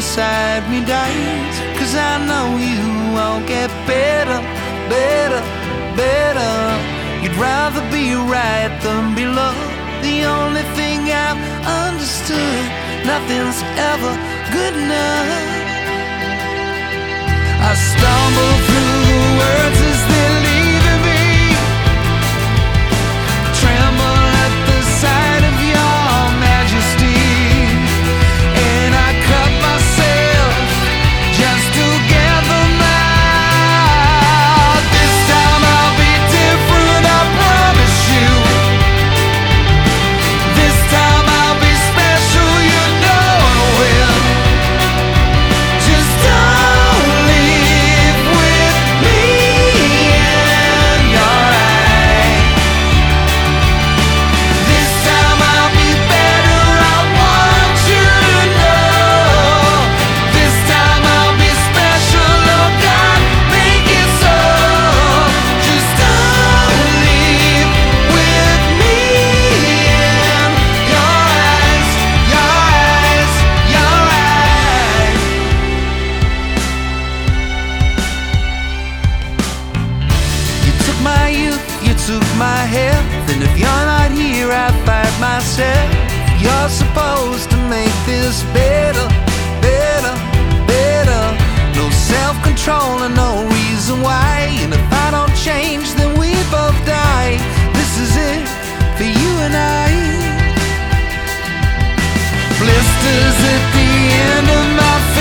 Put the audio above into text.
inside me dies, 'cause I know you won't get better, better, better. You'd rather be right than be loved. The only thing I've understood, nothing's ever good enough. I stumble through the words as they're leaving me, tremble at the sight of your majesty, and I cut myself just to get them out. This time I'll be different, I promise you. This time I'll be special, you know I will. Just don't leave with me in your eyes. This time I'll be better, I want you to know. This time I'll be special, oh God, make it so. Just don't leave with me in your eyes, your eyes, your eyes. You took my youth, you took my health, and if you're not here, I fight myself. You're supposed to make this better, better, better. No self-control and no reason why. And if I don't change, then we both die. This is it for you and I. Blisters at the end of my